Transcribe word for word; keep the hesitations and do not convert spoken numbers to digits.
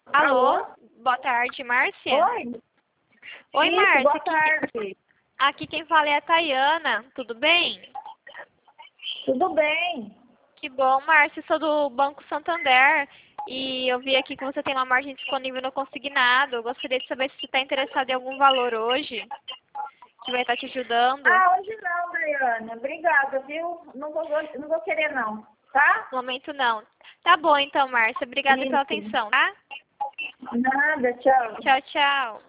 Alô? Alô? Boa tarde, Márcia? Oi? Oi, Isso, Márcia. boa Aqui, tarde. aqui quem fala é a Tayana. Tudo bem? Tudo bem? Que bom, Márcia. Sou do Banco Santander e eu vi aqui que você tem uma margem disponível no consignado. Eu gostaria de saber se você está interessado em algum valor hoje, que vai estar te ajudando. Ah, hoje não, Daiane. Obrigada, viu? Não vou, não vou querer não, tá? No momento não. Tá bom então, Márcia. Obrigada pela Isso. atenção, tá? Nada, tchau. Tchau, tchau.